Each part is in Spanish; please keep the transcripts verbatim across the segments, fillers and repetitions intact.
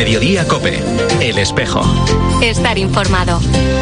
Mediodía COPE. El Espejo. Estar informado.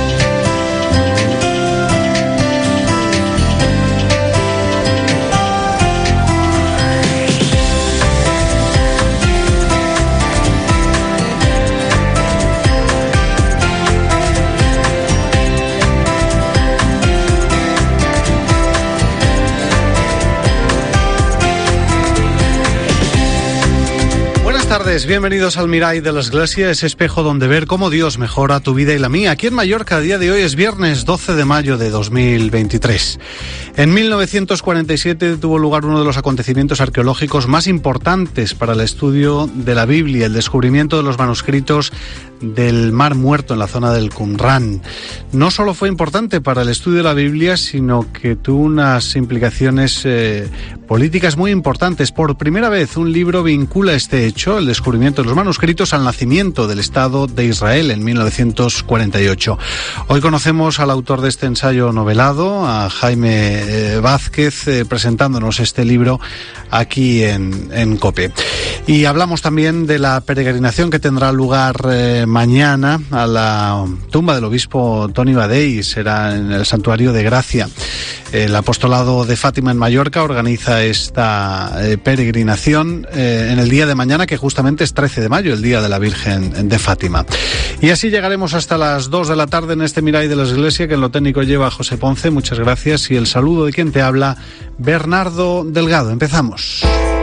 Buenas tardes, bienvenidos al Mirai de la Iglesia, ese espejo donde ver cómo Dios mejora tu vida y la mía. Aquí en Mallorca, el día de hoy es viernes doce de mayo de dos mil veintitrés. En mil novecientos cuarenta y siete tuvo lugar uno de los acontecimientos arqueológicos más importantes para el estudio de la Biblia, el descubrimiento de los manuscritos del Mar Muerto en la zona del Qumrán. No solo fue importante para el estudio de la Biblia, sino que tuvo unas implicaciones eh, políticas muy importantes. Por primera vez un libro vincula este hecho, el descubrimiento de los manuscritos, al nacimiento del Estado de Israel en mil novecientos cuarenta y ocho. Hoy conocemos al autor de este ensayo novelado, a Jaime eh, Vázquez, eh, presentándonos este libro aquí en, en COPE. Y hablamos también de la peregrinación que tendrá lugar eh, mañana a la tumba del obispo Toni Badell, será en el Santuario de Gracia. El Apostolado de Fátima en Mallorca organiza esta eh, peregrinación eh, en el día de mañana, que justamente es trece de mayo, el Día de la Virgen de Fátima. Y así llegaremos hasta las dos de la tarde en este Mirai de la Iglesia, que en lo técnico lleva José Ponce. Muchas gracias. Y el saludo de quien te habla, Bernardo Delgado. Empezamos.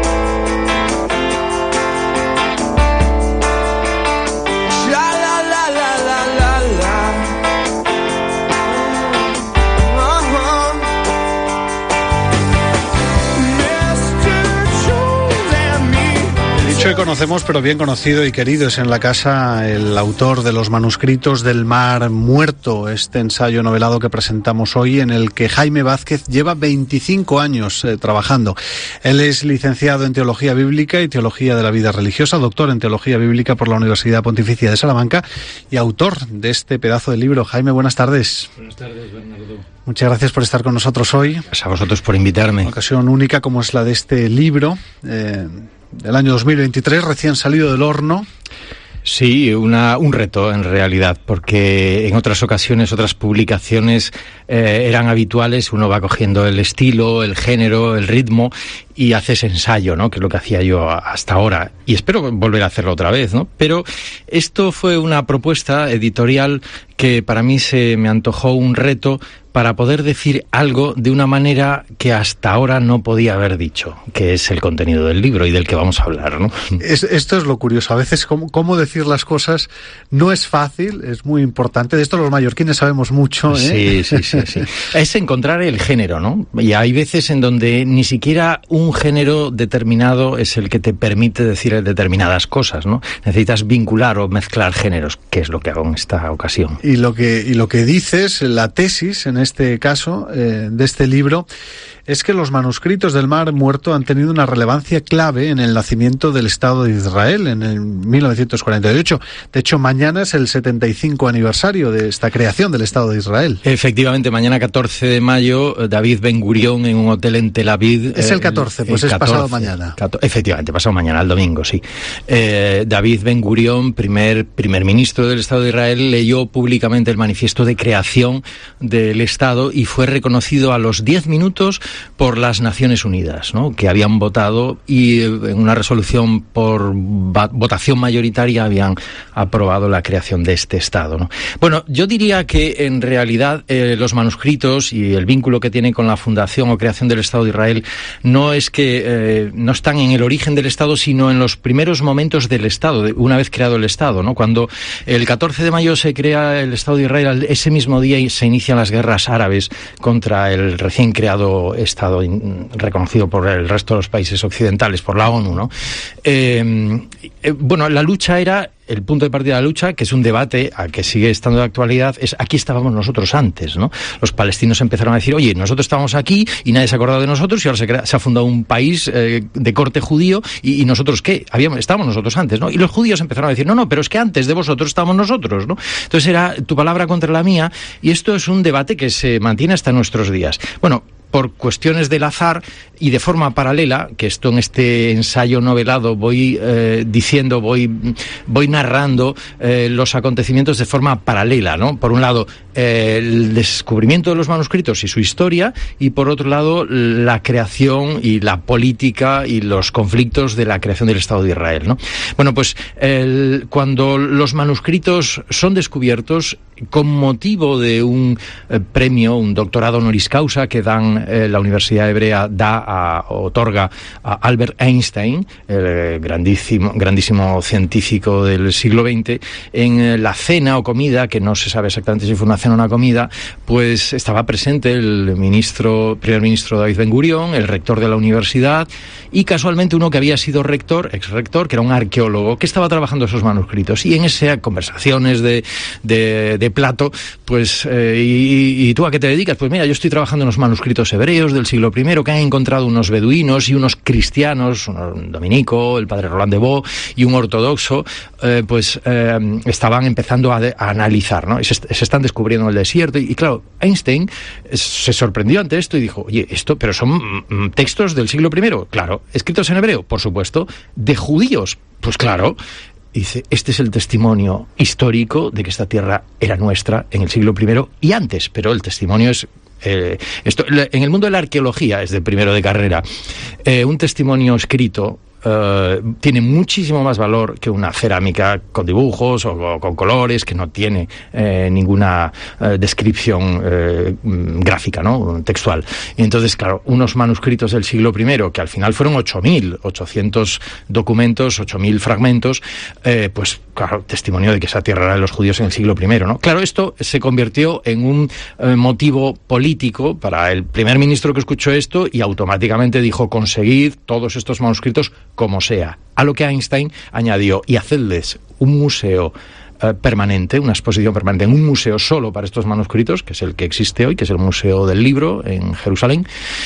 Que conocemos, pero bien conocido y querido, es en la casa el autor de los manuscritos del Mar Muerto, este ensayo novelado que presentamos hoy, en el que Jaime Vázquez lleva veinticinco años eh, trabajando. Él es licenciado en Teología Bíblica y Teología de la Vida Religiosa, doctor en Teología Bíblica por la Universidad Pontificia de Salamanca y autor de este pedazo de libro. Jaime, buenas tardes. Buenas tardes, Bernardo. Muchas gracias por estar con nosotros hoy. Gracias a vosotros por invitarme. Una ocasión única como es la de este libro, eh, del año dos mil veintitrés, recién salido del horno. Sí, una, un reto en realidad, porque en otras ocasiones, otras publicaciones eh, eran habituales, uno va cogiendo el estilo, el género, el ritmo y haces ensayo, ¿no? Que es lo que hacía yo hasta ahora. Y espero volver a hacerlo otra vez, ¿no? Pero esto fue una propuesta editorial que para mí se me antojó un reto para poder decir algo de una manera que hasta ahora no podía haber dicho, que es el contenido del libro y del que vamos a hablar, ¿no? Es, esto es lo curioso. A veces cómo, cómo decir las cosas no es fácil, es muy importante. De esto los mallorquines sabemos mucho, ¿eh? Sí, sí, sí, sí. Es encontrar el género, ¿no? Y hay veces en donde ni siquiera un género determinado es el que te permite decir determinadas cosas, ¿no? Necesitas vincular o mezclar géneros, que es lo que hago en esta ocasión. Y lo que, y lo que dices, la tesis, en este caso, eh, de este libro, es que los manuscritos del Mar Muerto han tenido una relevancia clave en el nacimiento del Estado de Israel en el mil novecientos cuarenta y ocho. De hecho, mañana es el setenta y cinco aniversario de esta creación del Estado de Israel. Efectivamente, mañana catorce de mayo, David Ben Gurión en un hotel en Tel Aviv. Es el catorce, pues es pasado mañana. Efectivamente, pasado mañana, el domingo, sí. Eh, David Ben Gurión, primer, primer ministro del Estado de Israel, leyó públicamente el manifiesto de creación del Estado y fue reconocido a los diez minutos por las Naciones Unidas, ¿no? Que habían votado y en una resolución por votación mayoritaria habían aprobado la creación de este Estado, ¿no? Bueno, yo diría que en realidad eh, los manuscritos y el vínculo que tienen con la fundación o creación del Estado de Israel no es que eh, no están en el origen del Estado, sino en los primeros momentos del Estado, una vez creado el Estado, ¿no? Cuando el catorce de mayo se crea el Estado de Israel, ese mismo día se inician las guerras árabes contra el recién creado Estado in, reconocido por el resto de los países occidentales, por la ONU, ¿no? Eh, eh, bueno, la lucha era... El punto de partida de la lucha, que es un debate a que sigue estando de actualidad, es aquí estábamos nosotros antes, ¿no? Los palestinos empezaron a decir, oye, nosotros estábamos aquí y nadie se ha acordado de nosotros y ahora se, crea, se ha fundado un país eh, de corte judío y, y nosotros, ¿qué? Habíamos, estábamos nosotros antes, ¿no? Y los judíos empezaron a decir, no, no, pero es que antes de vosotros estábamos nosotros, ¿no? Entonces era tu palabra contra la mía y esto es un debate que se mantiene hasta nuestros días. Bueno, por cuestiones del azar y de forma paralela, que esto en este ensayo novelado voy eh, diciendo, voy, voy narrando eh, los acontecimientos de forma paralela, ¿no? Por un lado, eh, el descubrimiento de los manuscritos y su historia, y por otro lado, la creación y la política y los conflictos de la creación del Estado de Israel, ¿no? Bueno, pues el, cuando los manuscritos son descubiertos, con motivo de un eh, premio, un doctorado honoris causa que dan eh, la Universidad Hebrea da a, otorga a Albert Einstein, el grandísimo, grandísimo científico del siglo veinte, en eh, la cena o comida, que no se sabe exactamente si fue una cena o una comida, pues estaba presente el ministro, primer ministro David Ben Gurión, el rector de la universidad, y casualmente uno que había sido rector, ex rector, que era un arqueólogo, que estaba trabajando esos manuscritos, y en esas conversaciones de, de, de plato, pues, eh, y, y tú a qué te dedicas? Pues mira, yo estoy trabajando en unos manuscritos hebreos del siglo primero que han encontrado unos beduinos y unos cristianos, un dominico, el padre Roland de Vaux y un ortodoxo, eh, pues eh, estaban empezando a, de, a analizar, ¿no? Y se, se están descubriendo en el desierto, y, y claro, Einstein se sorprendió ante esto y dijo, oye, esto, pero son mm, textos del siglo primero, claro, escritos en hebreo, por supuesto, de judíos, pues claro. Dice, este es el testimonio histórico de que esta tierra era nuestra en el siglo primero y antes, pero el testimonio es... Eh, esto, en el mundo de la arqueología, es de primero de carrera, eh, un testimonio escrito Uh, tiene muchísimo más valor que una cerámica con dibujos o, o con colores, que no tiene eh, ninguna eh, descripción eh, gráfica, ¿no? Textual. Y entonces, claro, unos manuscritos del siglo primero, que al final fueron ocho mil ochocientos documentos, ocho mil fragmentos, eh, pues claro, testimonio de que esa tierra era de los judíos en el siglo primero, ¿no? Claro, esto se convirtió en un eh, motivo político para el primer ministro que escuchó esto, y automáticamente dijo, conseguid todos estos manuscritos como sea. A lo que Einstein añadió, y hacedles un museo eh, permanente, una exposición permanente en un museo solo para estos manuscritos, que es el que existe hoy, que es el Museo del Libro en Jerusalén,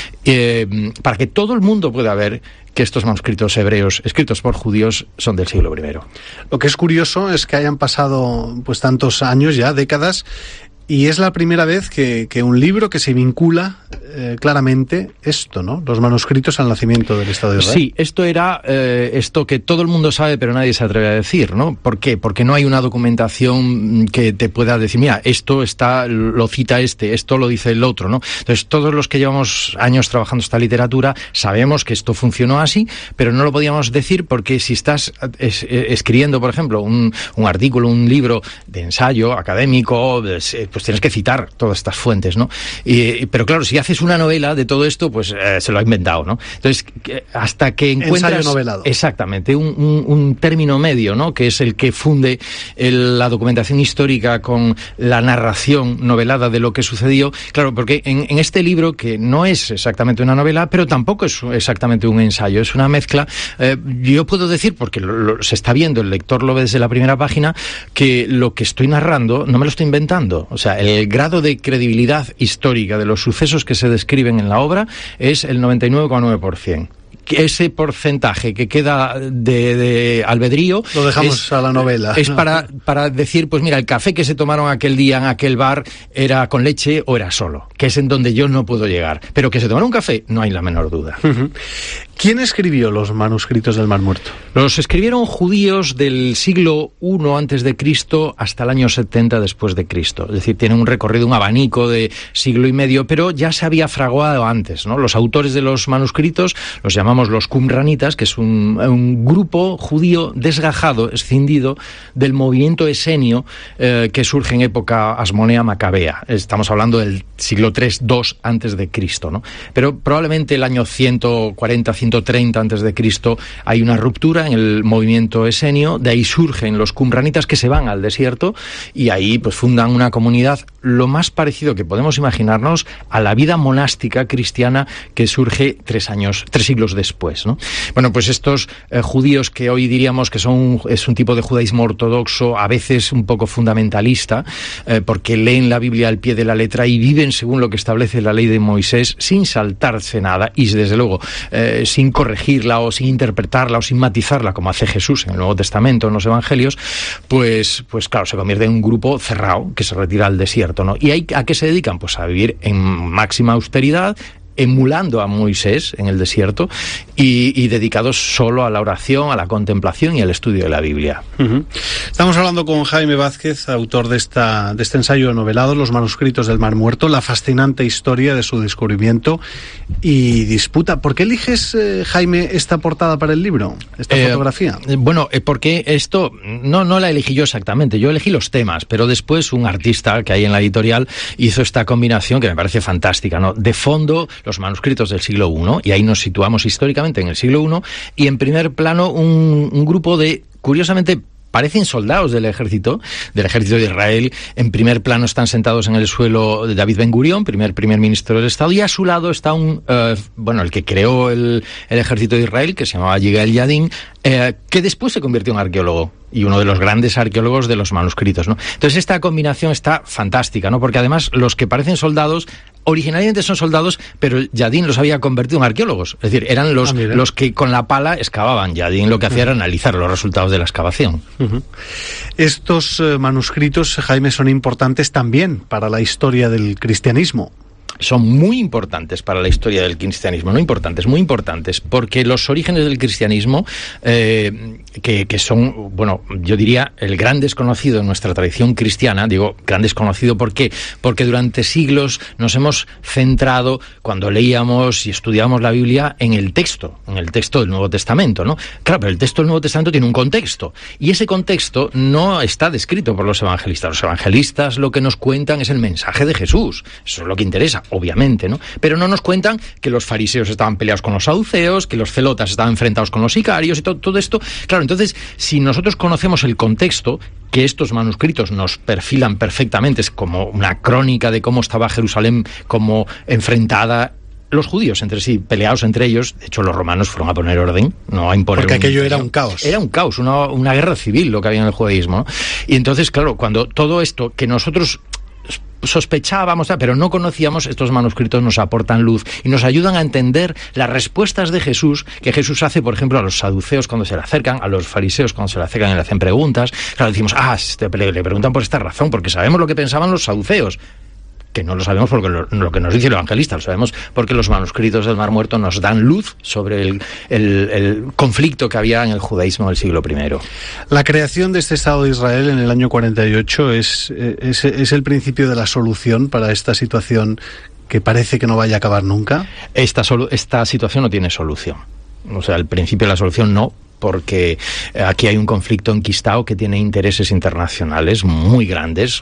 eh, para que todo el mundo pueda ver que estos manuscritos hebreos escritos por judíos son del siglo primero. Lo que es curioso es que hayan pasado pues tantos años ya, décadas, y es la primera vez que, que un libro que se vincula eh, claramente esto, ¿no? Los manuscritos al nacimiento del Estado de Israel. Sí, esto era eh, esto que todo el mundo sabe, pero nadie se atreve a decir, ¿no? ¿Por qué? Porque no hay una documentación que te pueda decir, mira, esto está, lo cita este, esto lo dice el otro, ¿no? Entonces, todos los que llevamos años trabajando esta literatura sabemos que esto funcionó así, pero no lo podíamos decir porque si estás es, es, escribiendo, por ejemplo, un, un artículo, un libro de ensayo académico, pues, pues tienes que citar todas estas fuentes, ¿no? Y, pero claro, si haces una novela de todo esto, pues eh, se lo ha inventado, ¿no? Entonces, hasta que encuentras... Ensayo novelado. Exactamente, un, un, un término medio, ¿no? Que es el que funde el, la documentación histórica con la narración novelada de lo que sucedió. Claro, porque en, en este libro, que no es exactamente una novela, pero tampoco es exactamente un ensayo, es una mezcla. Eh, yo puedo decir, porque lo, lo, se está viendo, el lector lo ve desde la primera página, que lo que estoy narrando no me lo estoy inventando. O sea, el grado de credibilidad histórica de los sucesos que se describen en la obra es el noventa y nueve coma nueve por ciento. Ese porcentaje que queda de, de albedrío lo dejamos es, a la novela. Es ¿no? para, para decir, pues mira, el café que se tomaron aquel día en aquel bar era con leche o era solo, que es en donde yo no puedo llegar. Pero que se tomaron un café, no hay la menor duda. Uh-huh. ¿Quién escribió los manuscritos del Mar Muerto? Los escribieron judíos del siglo primero antes de Cristo hasta el año setenta después de Cristo. Es decir, tienen un recorrido, un abanico de siglo y medio, pero ya se había fraguado antes, ¿no? Los autores de los manuscritos los llamamos los qumranitas, que es un, un grupo judío desgajado, escindido del movimiento esenio eh, que surge en época asmonea macabea. Estamos hablando del siglo tres dos antes de Cristo, ¿no? Pero probablemente el año ciento cuarenta, ciento treinta antes de Cristo hay una ruptura en el movimiento esenio, de ahí surgen los qumranitas que se van al desierto y ahí pues fundan una comunidad lo más parecido que podemos imaginarnos a la vida monástica cristiana que surge tres años, tres siglos después, ¿no? Bueno, pues estos eh, judíos que hoy diríamos que son es un tipo de judaísmo ortodoxo, a veces un poco fundamentalista, eh, porque leen la Biblia al pie de la letra y viven según lo que establece la ley de Moisés, sin saltarse nada y desde luego eh, sin corregirla o sin interpretarla o sin matizarla como hace Jesús en el Nuevo Testamento, en los Evangelios, pues, pues claro, se convierte en un grupo cerrado que se retira al desierto, ¿no? ¿Y ahí, a qué se dedican? Pues a vivir en máxima austeridad, emulando a Moisés en el desierto y, y dedicados solo a la oración, a la contemplación y al estudio de la Biblia. Uh-huh. Estamos hablando con Jaime Vázquez, autor de esta de este ensayo novelado, Los manuscritos del Mar Muerto, la fascinante historia de su descubrimiento y disputa. ¿Por qué eliges, eh, Jaime, esta portada para el libro, esta eh, fotografía? Bueno, eh, porque esto no, no la elegí yo exactamente, yo elegí los temas, pero después un artista que hay en la editorial hizo esta combinación que me parece fantástica, ¿no? De fondo, los manuscritos del siglo primero, y ahí nos situamos históricamente en el siglo primero, y en primer plano un, un grupo de, curiosamente, parecen soldados del ejército, del ejército de Israel. En primer plano están sentados en el suelo David Ben Gurión, primer primer ministro del Estado, y a su lado está un, uh, bueno, el que creó el, el ejército de Israel, que se llamaba Yigael Yadin, eh, que después se convirtió en arqueólogo y uno de los grandes arqueólogos de los manuscritos, ¿no? Entonces esta combinación está fantástica, ¿no? Porque además los que parecen soldados originalmente son soldados, pero Yadin los había convertido en arqueólogos. Es decir, eran los, ah, los que con la pala excavaban. Yadin lo que hacía uh-huh. era analizar los resultados de la excavación. Uh-huh. Estos uh, manuscritos, Jaime, son importantes también para la historia del cristianismo. Son muy importantes para la historia del cristianismo, no importantes, muy importantes, porque los orígenes del cristianismo, eh, que, que son, bueno, yo diría el gran desconocido en nuestra tradición cristiana, digo gran desconocido, ¿por qué? Porque durante siglos nos hemos centrado, cuando leíamos y estudiábamos la Biblia, en el texto, en el texto del Nuevo Testamento, ¿no? Claro, pero el texto del Nuevo Testamento tiene un contexto, y ese contexto no está descrito por los evangelistas. Los evangelistas lo que nos cuentan es el mensaje de Jesús, eso es lo que interesa, obviamente, ¿no? Pero no nos cuentan que los fariseos estaban peleados con los saduceos, que los celotas estaban enfrentados con los sicarios y todo, todo esto. Claro, entonces, si nosotros conocemos el contexto, que estos manuscritos nos perfilan perfectamente, es como una crónica de cómo estaba Jerusalén como enfrentada, los judíos entre sí, peleados entre ellos. De hecho, los romanos fueron a poner orden, no a imponer. Porque un, aquello era un caos. Era un caos, una, una guerra civil lo que había en el judaísmo, ¿no? Y entonces, claro, cuando todo esto que nosotros sospechábamos, pero no conocíamos, estos manuscritos nos aportan luz y nos ayudan a entender las respuestas de Jesús, que Jesús hace, por ejemplo, a los saduceos cuando se le acercan, a los fariseos cuando se le acercan y le hacen preguntas. Claro, decimos, ah, le, le preguntan por esta razón, porque sabemos lo que pensaban los saduceos, que no lo sabemos porque lo, lo que nos dice el evangelista, lo sabemos porque los manuscritos del Mar Muerto nos dan luz sobre el, el, el conflicto que había en el judaísmo del siglo primero. La creación de este Estado de Israel en el año cuarenta y ocho es, es, es el principio de la solución para esta situación que parece que no vaya a acabar nunca. Esta, solu- esta situación no tiene solución. O sea, el principio de la solución no, porque aquí hay un conflicto enquistado que tiene intereses internacionales muy grandes.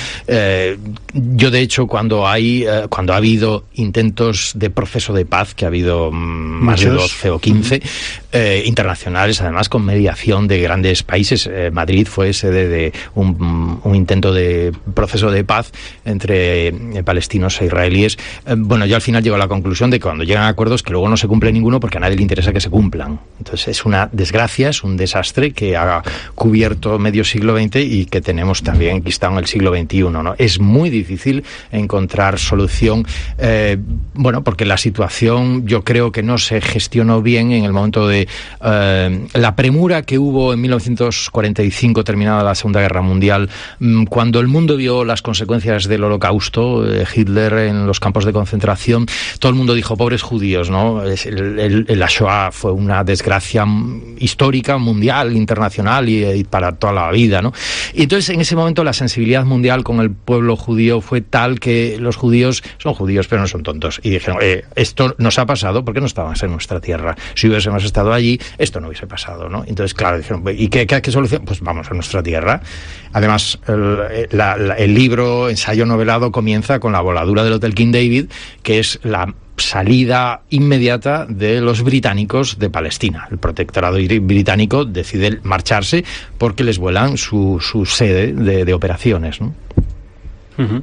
Eh, yo, de hecho, cuando hay eh, cuando ha habido intentos de proceso de paz, que ha habido mm, más de doce o quince, eh, internacionales, además con mediación de grandes países. Eh, Madrid fue sede de un, un intento de proceso de paz entre eh, palestinos e israelíes. Eh, bueno, yo al final llego a la conclusión de que cuando llegan a acuerdos que luego no se cumple ninguno porque a nadie le interesa que se cumplan. Entonces es una desgracia, es un desastre que ha cubierto medio siglo veinte y que tenemos también enquistado en el siglo veintiuno, ¿no? Es muy difícil encontrar solución, eh, bueno, porque la situación yo creo que no se gestionó bien en el momento de eh, la premura que hubo en mil novecientos cuarenta y cinco, terminada la Segunda Guerra Mundial, cuando el mundo vio las consecuencias del Holocausto, eh, Hitler en los campos de concentración, todo el mundo dijo, pobres judíos, ¿no? El, el, el, la Shoah fue una desgracia histórica, mundial, internacional y, y para toda la vida, ¿no? Y entonces en ese momento la sensibilidad mundial con el pueblo judío fue tal que los judíos son judíos pero no son tontos y dijeron, eh, esto nos ha pasado porque no estábamos en nuestra tierra, si hubiésemos estado allí esto no hubiese pasado, ¿no? Entonces claro, dijeron, ¿y qué, qué, qué solución? Pues vamos a nuestra tierra. Además el, la, la, el libro, ensayo novelado, comienza con la voladura del Hotel King David, que es la salida inmediata de los británicos de Palestina. El protectorado británico decide marcharse porque les vuelan su, su sede de, de operaciones, ¿no? Uh-huh.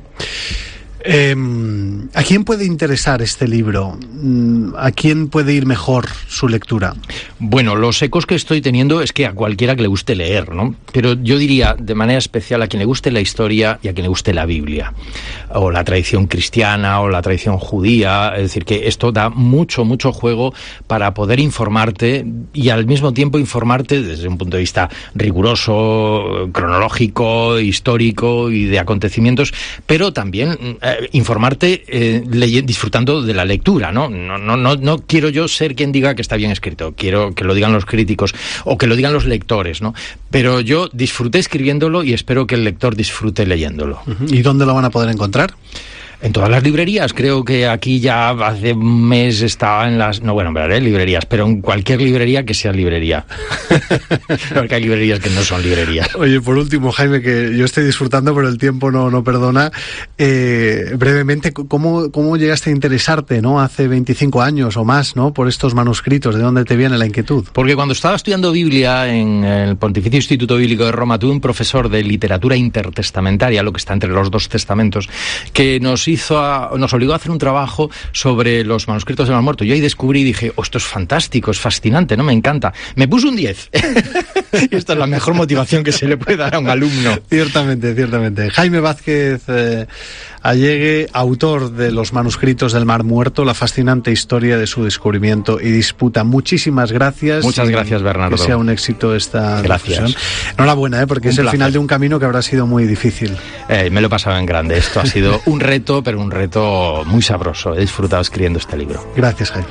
Eh, ¿A quién puede interesar este libro? ¿A quién puede ir mejor su lectura? Bueno, los ecos que estoy teniendo es que a cualquiera que le guste leer, ¿no? Pero yo diría de manera especial a quien le guste la historia y a quien le guste la Biblia, o la tradición cristiana, o la tradición judía. Es decir, que esto da mucho, mucho juego para poder informarte y al mismo tiempo informarte desde un punto de vista riguroso, cronológico, histórico y de acontecimientos, pero también eh, eh, informarte eh, ley- disfrutando de la lectura, ¿no? No, no, no, no quiero yo ser quien diga que está bien escrito, quiero que lo digan los críticos o que lo digan los lectores, ¿no? Pero yo disfruté escribiéndolo y espero que el lector disfrute leyéndolo. ¿Y dónde lo van a poder encontrar? En todas las librerías, creo que aquí ya hace un mes estaba en las... No, bueno, en verdad, librerías, pero en cualquier librería que sea librería. Porque hay librerías que no son librerías. Oye, por último, Jaime, que yo estoy disfrutando, pero el tiempo no, no perdona. Eh, brevemente, ¿cómo, ¿cómo llegaste a interesarte, ¿no? Hace veinticinco años o más, ¿no? Por estos manuscritos, ¿de dónde te viene la inquietud? Porque cuando estaba estudiando Biblia en el Pontificio Instituto Bíblico de Roma, tuve un profesor de literatura intertestamentaria, lo que está entre los dos testamentos, que nos hizo a, nos obligó a hacer un trabajo sobre los manuscritos del Mar Muerto. Yo ahí descubrí y dije, oh, esto es fantástico, es fascinante, ¿no? Me encanta. Me puso un diez. Y esta es la mejor motivación que se le puede dar a un alumno. Ciertamente, ciertamente. Jaime Vázquez eh, Allegue, autor de los manuscritos del Mar Muerto, la fascinante historia de su descubrimiento y disputa. Muchísimas gracias. Muchas gracias, Bernardo. Que sea un éxito esta Gracias. difusión. Enhorabuena, ¿eh? Porque Un es el placer. final de un camino que habrá sido muy difícil. Eh, me lo he pasado en grande. Esto ha sido un reto, pero un reto muy sabroso. He disfrutado escribiendo este libro. Gracias, Jaime.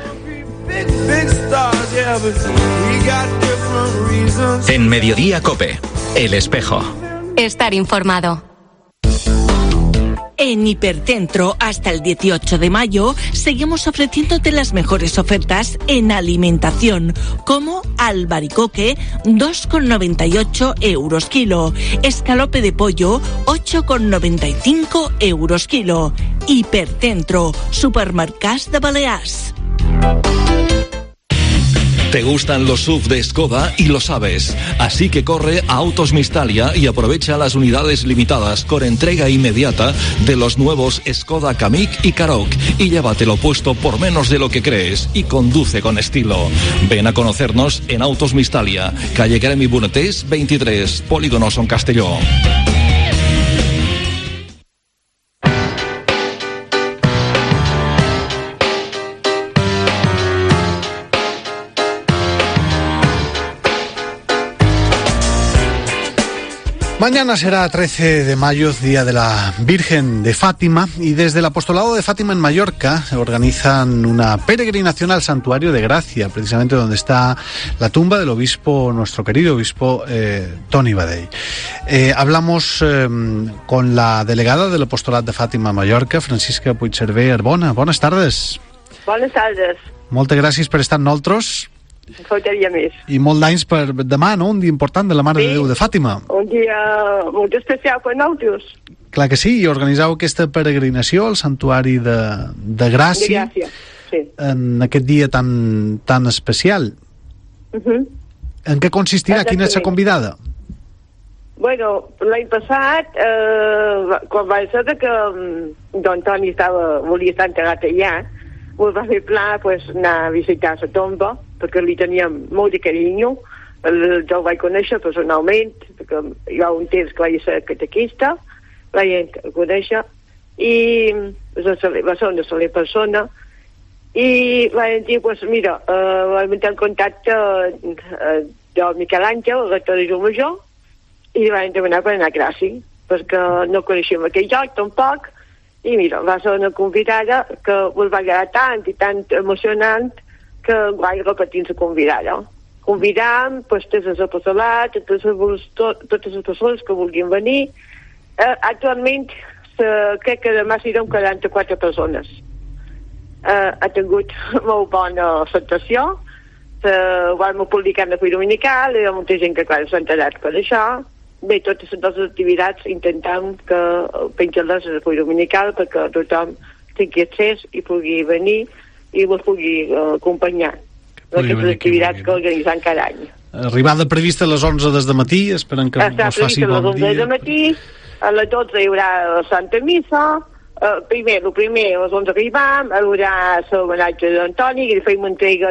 En Mediodía COPE, El Espejo. Estar informado. En Hipercentro, hasta el dieciocho de mayo, seguimos ofreciéndote las mejores ofertas en alimentación, como albaricoque, dos con noventa y ocho euros kilo, escalope de pollo, ocho con noventa y cinco euros kilo. Hipercentro, supermercats de Balears. Te gustan los S U V de Skoda y lo sabes. Así que corre a Autos Mistalia y aprovecha las unidades limitadas con entrega inmediata de los nuevos Skoda Kamiq y Karoq y llévatelo puesto por menos de lo que crees y conduce con estilo. Ven a conocernos en Autos Mistalia, calle Gremi Bonetés veintitrés, Polígono Son Castelló. Mañana será trece de mayo, Día de la Virgen de Fátima, y desde el Apostolado de Fátima en Mallorca organizan una peregrinación al Santuario de Gracia, precisamente donde está la tumba del obispo, nuestro querido obispo eh, Toni Badell. Eh, hablamos eh, con la delegada del Apostolado de Fátima en Mallorca, Francisca Puigcerver Arbona. Buenas tardes. Buenas tardes. Moltes gràcies per estar amb nosaltres. Faltaria més. I molt d'anys per demà, no? Un dia important de la Mare Sí. de Déu de Fàtima. Un dia molt especial per nosaltres. Clar que sí, i organitzau aquesta peregrinació al Santuari de, de De Gràcia gràcia. Sí. en aquest dia tan, tan especial. Uh -huh. En què consistirà? Quina és la Exactament. convidada? Bueno, l'any passat, eh, quan va ser que mm, don Toni estava, volia estar enterrat allà, ens va fer pla pues, anar a visitar la tomba, perquè li teníem molt de carinyo. El, jo el vaig conèixer personalment, perquè hi ha un temps que vaig ser catequista, vaig conèixer, i va ser, va ser una sola persona, i vaig dir, pues, mira, eh, vaig entrar en contacte eh, del Miquel Àngel, el rector de Joan Major, i vaig demanar per anar a Gràcia, perquè no coneixíem aquell lloc tampoc, i mira, va ser una convidada que ens va agradar tant i tan emocionant que vaig repetir la convidada. Convidam pues, tots els apostolats, totes les, tot, totes les persones que vulguin venir. Eh, actualment se, crec que demà serem quaranta-quatre persones. Eh, ha tingut molt bona acceptació. Eh, ho vam publicar en el Full Dominical, hi ha molta gent que clar, s'ha enterat per això. Bé, totes les nostres activitats intentem que penjar-les al Full Dominical perquè tothom tingui accés i pugui venir i ens pugui uh, acompanyar d'aquestes activitats que organitzem cada any. Arribada prevista a les onze des de matí, esperem que Està us faci previst a les bon onze dia. de matí, a les dotze hi haurà la Santa Missa, uh, primer, el primer, a les onze arribam, hi haurà l'homenatge d'Antoni, que fem entrega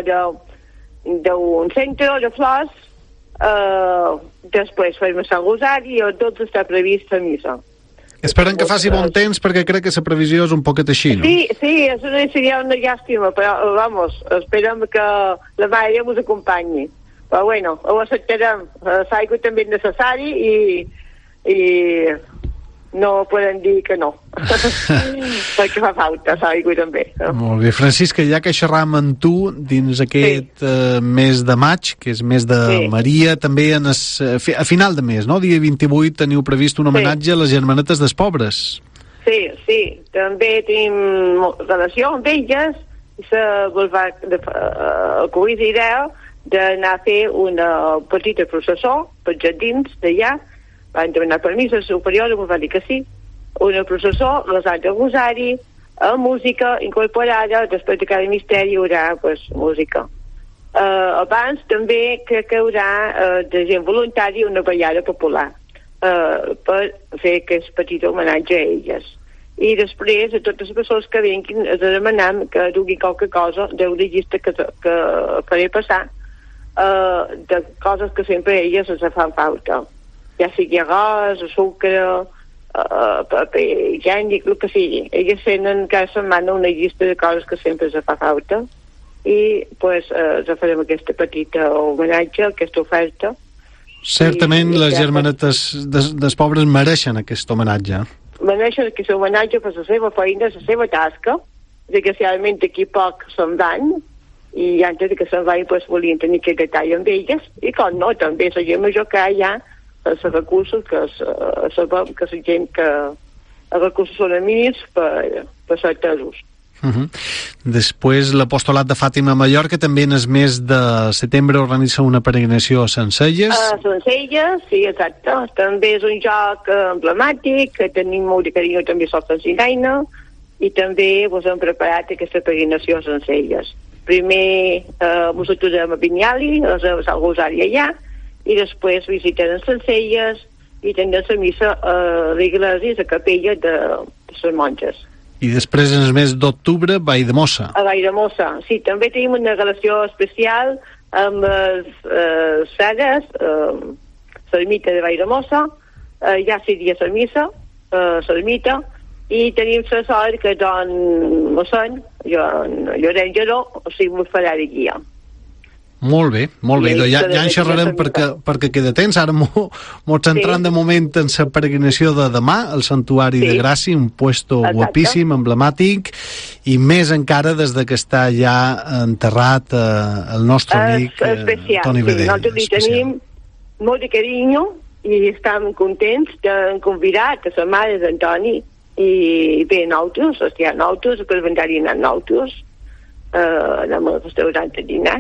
d'un centre de flors, uh, després fem el Sant Rosari i a tots està previst la missa. Esperem que faci bon temps perquè crec que la previsió és un poquet així, no? Sí, sí, és una, seria una llàstima, però, vamos, esperem que la Maria ens acompanyi. Però, bueno, ho acceptarem. Eh, S'ha també necessari i, i no poden dir que no. Perquè fa falta, l'aigua també. No? Molt bé. Francisca, ja que xerram amb tu, dins aquest sí. uh, mes de maig, que és mes de sí. Maria, també en es, a final de mes, no? Dia vint-i-vuit, teniu previst un homenatge sí. a les germanetes dels pobres. Sí, sí. També tenim relació amb elles i se va acudir l'idea d'anar a fer una petita processó pels jardins d'allà. Van demanar permís al superior i em va dir que sí. Una processó, les han de rosari, amb música incorporada, després de cada misteri hi haurà pues, música. Uh, abans també crec que hi haurà uh, de gent voluntària una ballada popular uh, per fer aquest petit homenatge a elles. I després a totes les persones que vinguin els demanem que duguin qualque cosa d'una llista que, que faré passar uh, de coses que sempre a elles els fan falta. Ja sigui arròs, sucre, uh, paper higiènic, el que sigui. Elles tenen cada setmana una llista de coses que sempre els fa falta i pues, uh, els farem aquesta petita homenatge, aquesta oferta. Certament I, les ja, germanetes des, des pobres mereixen aquest homenatge. Mereixen aquest homenatge per la seva feina, la seva tasca. Desgraciadament d'aquí poc se'n van i antes que se'n van pues, volien tenir aquest detall amb elles i com no, també la gent major que hi ha els recursos que sabem que la gent que els recursos són mínims per, per ser atesos. Uh -huh. Després l'apostolat de Fàtima a Mallorca també en el mes de setembre organitza una peregrinació a Sencelles. A Sencelles, sí, exacte. També és un joc emblemàtic que tenim molt de carinyo també a Francinaina i també vos hem preparat aquesta peregrinació a Sencelles. Primer eh, vos aturem a Vinyali, al Rosari allà, i després visiten Sencelles i tenen la missa a l'església i la capella de, de les monges. I després, en el mes d'octubre, Valldemossa. A Valldemossa, sí. També tenim una relació especial amb les eh, sagues, eh, l'ermita de Valldemossa, eh, ja seria la missa, eh, l'ermita, i tenim la sort que don mossèn, Llorenç Lledó, o sigui, m'ho farà de guia. Molt bé, molt bé. Ja, ja en xerrarem perquè, perquè queda temps. Ara mos centrant sí. de moment en la peregrinació de demà, al Santuari sí. de Gràcia, un puesto Exacte. guapíssim, emblemàtic, i més encara des de que està ja enterrat eh, el nostre amic eh, Toni Vedell. Sí, nosaltres li tenim molt de carinyo i estem contents de convidar a la mare d'Antoni i bé, nosaltres, hòstia, nosaltres, que vendrà anar nosaltres, eh, anem al restaurant a dinar,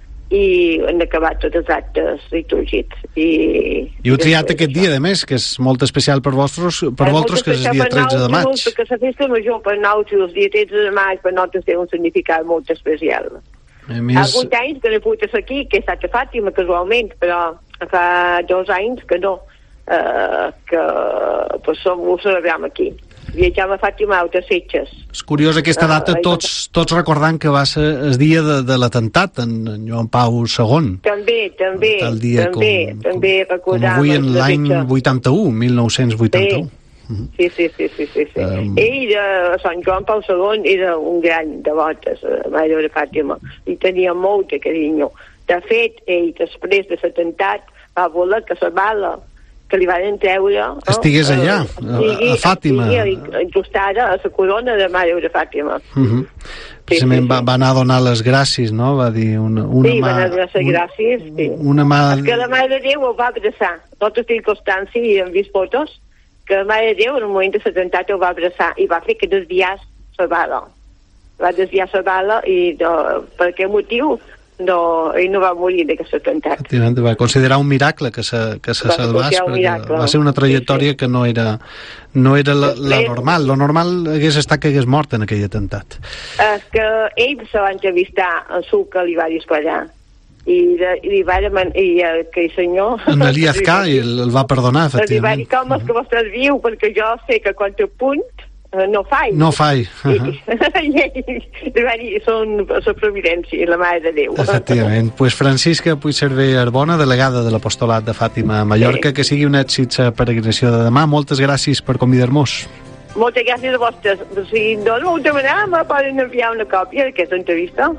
i han acabat tots els actes litúrgics. I, I heu triat aquest dia, a més, que és molt especial per vostres, per vosaltres, que és el dia tretze de maig. Perquè la festa major per nosaltres, el dia tretze de maig, per nosaltres té un significat molt especial. A més... Alguns anys que no he pogut estar aquí, que he estat a Fàtima, casualment, però fa dos anys que no, eh, que pues, som, ho celebrem aquí. Viatjam a Fàtima a altres fetges. És curiós aquesta data, tots, tots recordant que va ser el dia de, de l'atemptat en, en Joan Pau segon. També, també, Tal dia també, com, també com, com avui en l'any vuitanta-u, mil nou-cents vuitanta-u. Sí, sí, sí, sí, sí, sí. Um... Ell, de Sant Joan Pau segon, era un gran devot a la Mare de Fàtima i tenia molt de carinyo. De fet, ell, després de l'atemptat, va voler que la bala que li van treure... Estigués no? allà, uh, a, a Fàtima. Estigui incrustada a la corona de Mare de Fàtima. Uh -huh. Precisament sí, sí, va, va anar a donar les gràcies, no? Va dir una, una sí, mà... va anar a donar les gràcies, sí. Una mà... És que la Mare de Déu ho va abraçar. Nosaltres tenim constància i hem vist fotos que la Mare de Déu en un moment de l'atemptat ho va abraçar i va fer que desviàs la bala. Va desviar la bala i no, per aquest motiu no, ell no va morir d'aquest atemptat. Va considerar un miracle que se, que se salvàs, perquè va ser una trajectòria sí, sí. que no era, no era la, la normal. Lo normal hagués estat que hagués mort en aquell atemptat. És que ell se va entrevistar a su que li va disparar i, de, i li va demanar i aquell senyor en Elias K. el, el va perdonar, efectivament. Li va dir, com és que vostè és viu, perquè jo sé que quan te punt no fai. No fai. Uh -huh. I, i, li va dir, són la providència, la Mare de Déu. Efectivament. Pues Francisca Puigcerver Arbona, delegada de l'Apostolat de Fàtima a Mallorca, sí. que sigui un èxit la peregrinació de demà. Moltes gràcies per convidar-nos. Moltes gràcies a vostres. Si no ho demanam, poden enviar una còpia d'aquesta entrevista.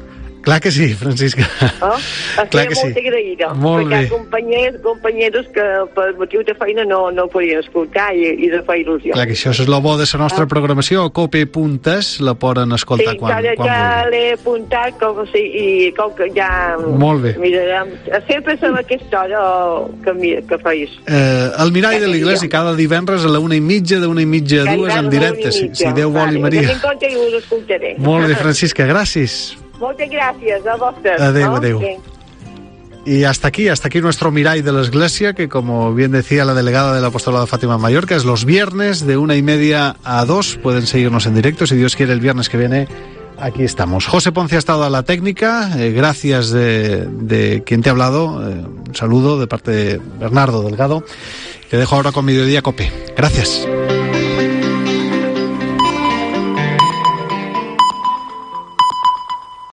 Clar que sí, Francisca. Oh? Clar que sí. Molt agraïda. Molt perquè bé. hi ha companyeros, companyeros que per motiu de feina no, no podien escoltar i, i de fa il·lusió. Clar que això és el bo de la nostra programació. cope punt es la poden escoltar Sí, quan, ja, quan ja vulguin. l'he apuntat com, sí, i com que ja... Molt bé. Mirarem. Sempre som a aquesta hora que, mi- que feis. Eh, el Mirall de l'Iglésia cada divendres a la una i mitja, de una i mitja a dues, en directe, si, si Déu vol i Maria. Vale, en compte i us escoltaré. Molt bé, Francisca, gràcies. Moltes gràcies a vostres. Adéu, ¿no? adéu. Sí. Y hasta aquí, hasta aquí nuestro Mirall de la Iglesia, que como bien decía la delegada del Apostolado de Fátima en Mallorca, es los viernes de una y media a dos. Pueden seguirnos en directo, si Dios quiere, el viernes que viene aquí estamos. José Ponce ha estado a la técnica, eh, gracias de, de quien te ha hablado, eh, un saludo de parte de Bernardo Delgado. Te dejo ahora con Mediodía Cope. Gracias.